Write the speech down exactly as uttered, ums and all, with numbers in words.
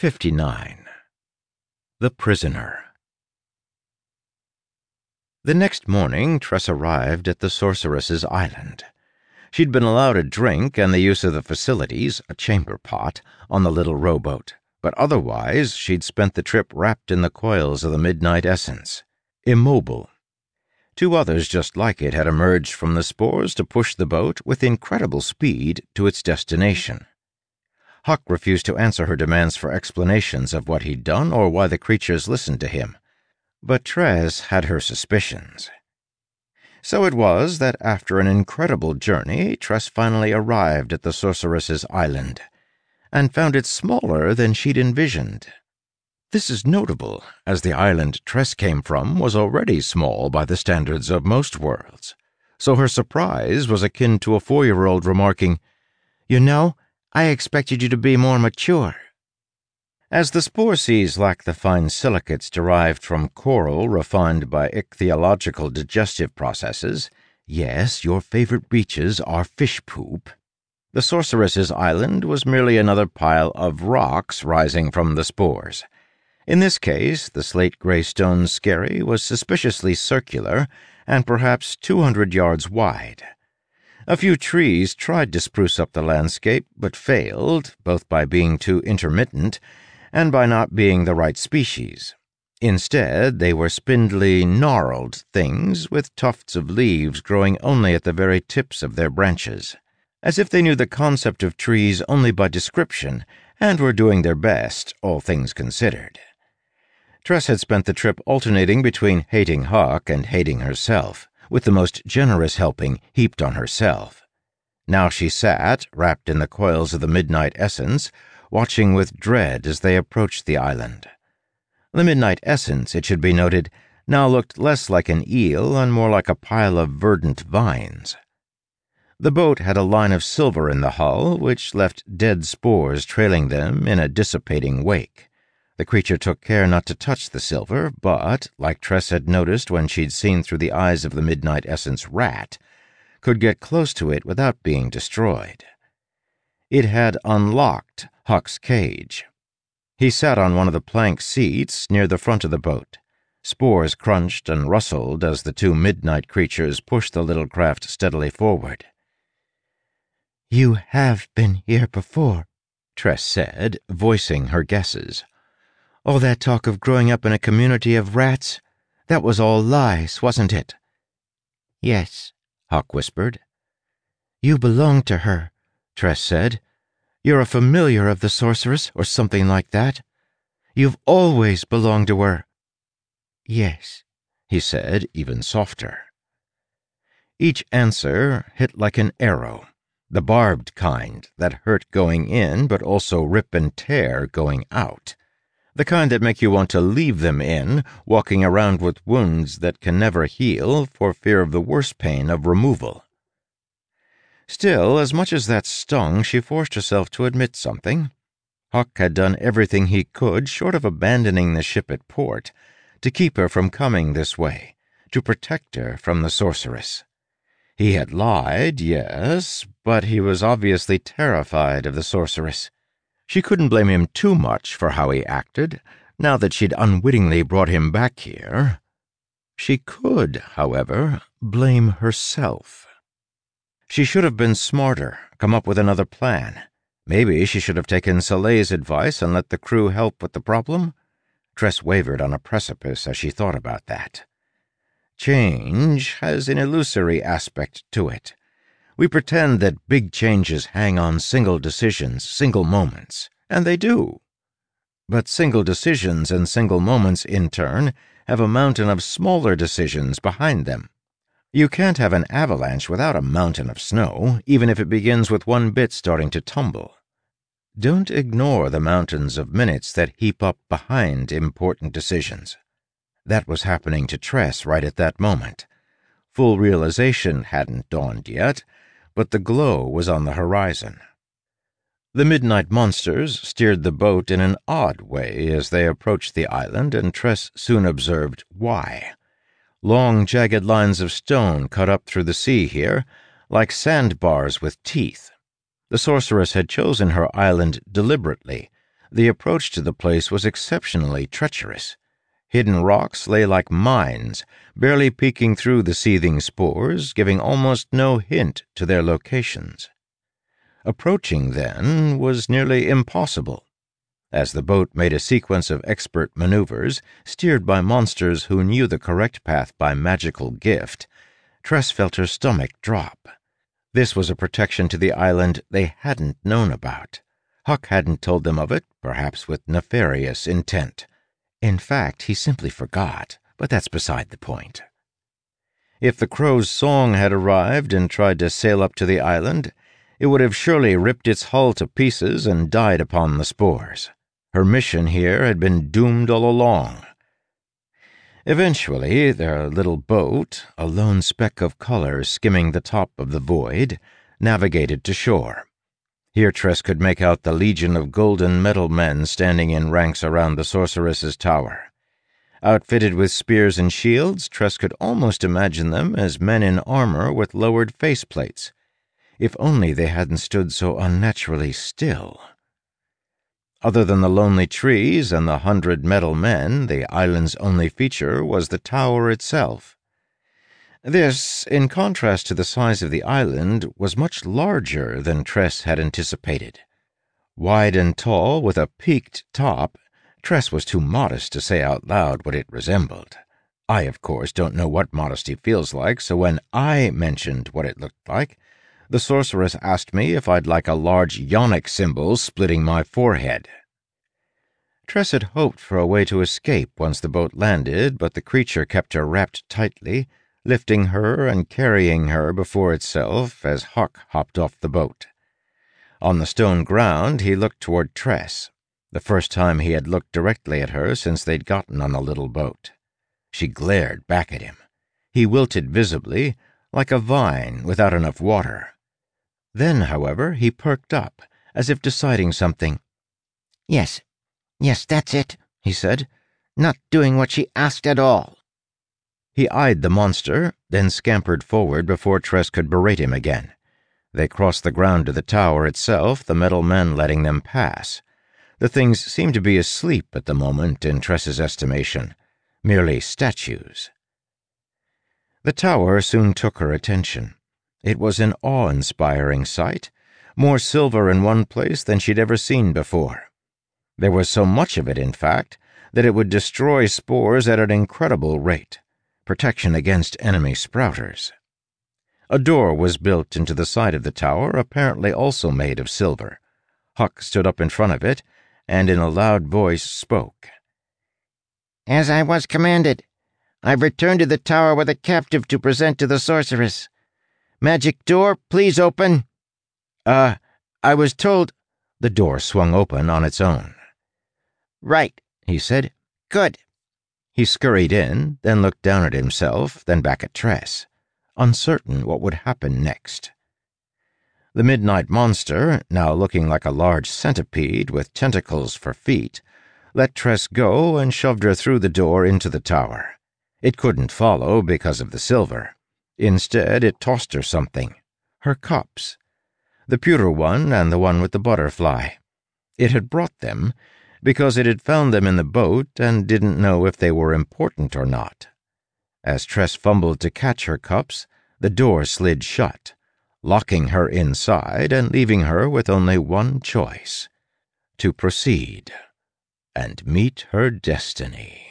fifty-nine. The Prisoner. The next morning, Tress arrived at the Sorceress's Island. She'd been allowed a drink and the use of the facilities, a chamber pot, on the little rowboat, but otherwise she'd spent the trip wrapped in the coils of the midnight essence, immobile. Two others just like it had emerged from the spores to push the boat with incredible speed to its destination. Huck refused to answer her demands for explanations of what he'd done or why the creatures listened to him, but Tress had her suspicions. So it was that after an incredible journey, Tress finally arrived at the Sorceress's Island, and found it smaller than she'd envisioned. This is notable, as the island Tress came from was already small by the standards of most worlds, so her surprise was akin to a four-year-old remarking, "You know, I expected you to be more mature." As the spore seas lack the fine silicates derived from coral refined by ichthyological digestive processes, yes, your favorite beaches are fish poop, the Sorceress's Island was merely another pile of rocks rising from the spores. In this case, the slate-gray stone skerry was suspiciously circular and perhaps two hundred yards wide. A few trees tried to spruce up the landscape, but failed, both by being too intermittent and by not being the right species. Instead, they were spindly, gnarled things with tufts of leaves growing only at the very tips of their branches, as if they knew the concept of trees only by description and were doing their best, all things considered. Tress had spent the trip alternating between hating Huck and hating herself, with the most generous helping heaped on herself. Now she sat, wrapped in the coils of the midnight essence, watching with dread as they approached the island. The midnight essence, it should be noted, now looked less like an eel and more like a pile of verdant vines. The boat had a line of silver in the hull, which left dead spores trailing them in a dissipating wake. The creature took care not to touch the silver, but, like Tress had noticed when she'd seen through the eyes of the midnight essence rat, could get close to it without being destroyed. It had unlocked Huck's cage. He sat on one of the plank seats near the front of the boat. Spores crunched and rustled as the two midnight creatures pushed the little craft steadily forward. "You have been here before," Tress said, voicing her guesses. "All that talk of growing up in a community of rats, that was all lies, wasn't it?" "Yes," Huck whispered. "You belong to her," Tress said. "You're a familiar of the Sorceress, or something like that. You've always belonged to her." "Yes," he said, even softer. Each answer hit like an arrow, the barbed kind that hurt going in but also rip and tear going out, the kind that make you want to leave them in, walking around with wounds that can never heal for fear of the worse pain of removal. Still, as much as that stung, she forced herself to admit something. Huck had done everything he could, short of abandoning the ship at port, to keep her from coming this way, to protect her from the Sorceress. He had lied, yes, but he was obviously terrified of the Sorceress. She couldn't blame him too much for how he acted, now that she'd unwittingly brought him back here. She could, however, blame herself. She should have been smarter, come up with another plan. Maybe she should have taken Soleil's advice and let the crew help with the problem. Tress wavered on a precipice as she thought about that. Change has an illusory aspect to it. We pretend that big changes hang on single decisions, single moments, and they do. But single decisions and single moments, in turn, have a mountain of smaller decisions behind them. You can't have an avalanche without a mountain of snow, even if it begins with one bit starting to tumble. Don't ignore the mountains of minutes that heap up behind important decisions. That was happening to Tress right at that moment. Full realization hadn't dawned yet, but the glow was on the horizon. The midnight monsters steered the boat in an odd way as they approached the island, and Tress soon observed why. Long, jagged lines of stone cut up through the sea here, like sandbars with teeth. The Sorceress had chosen her island deliberately, The approach to the place was exceptionally treacherous. Hidden rocks lay like mines, barely peeking through the seething spores, giving almost no hint to their locations. Approaching, then, was nearly impossible. As the boat made a sequence of expert maneuvers, steered by monsters who knew the correct path by magical gift, Tress felt her stomach drop. This was a protection to the island they hadn't known about. Huck hadn't told them of it, perhaps with nefarious intent. In fact, he simply forgot, but that's beside the point. If the crow's song had arrived and tried to sail up to the island, it would have surely ripped its hull to pieces and died upon the spores. Her mission here had been doomed all along. Eventually, their little boat, a lone speck of color skimming the top of the void, navigated to shore. Here Tress could make out the legion of golden metal men standing in ranks around the sorceress's tower. Outfitted with spears and shields, Tress could almost imagine them as men in armor with lowered faceplates. If only they hadn't stood so unnaturally still. Other than the lonely trees and the hundred metal men, the island's only feature was the tower itself. This, in contrast to the size of the island, was much larger than Tress had anticipated. Wide and tall, with a peaked top, Tress was too modest to say out loud what it resembled. I, of course, don't know what modesty feels like, so when I mentioned what it looked like, the sorceress asked me if I'd like a large yonic symbol splitting my forehead. Tress had hoped for a way to escape once the boat landed, but the creature kept her wrapped tightly, lifting her and carrying her before itself as Huck hopped off the boat. On the stone ground, he looked toward Tress, the first time he had looked directly at her since they'd gotten on the little boat. She glared back at him. He wilted visibly, like a vine without enough water. Then, however, he perked up, as if deciding something. Yes, yes, that's it, he said. Not doing what she asked at all. He eyed the monster, then scampered forward before Tress could berate him again. They crossed the ground to the tower itself, the metal men letting them pass. The things seemed to be asleep at the moment, in Tress's estimation, merely statues. The tower soon took her attention. It was an awe-inspiring sight, more silver in one place than she'd ever seen before. There was so much of it, in fact, that it would destroy spores at an incredible rate, protection against enemy sprouters. A door was built into the side of the tower, apparently also made of silver. Huck stood up in front of it, and in a loud voice spoke. As I was commanded, I've returned to the tower with a captive to present to the sorceress. Magic door, please open. Uh, I was told... The door swung open on its own. Right, he said. Good. He scurried in, then looked down at himself, then back at Tress, uncertain what would happen next. The midnight monster, now looking like a large centipede with tentacles for feet, let Tress go and shoved her through the door into the tower. It couldn't follow because of the silver. Instead, it tossed her something. Her cups. The pewter one and the one with the butterfly. It had brought them because it had found them in the boat and didn't know if they were important or not. As Tress fumbled to catch her cups, the door slid shut, locking her inside and leaving her with only one choice: to proceed and meet her destiny.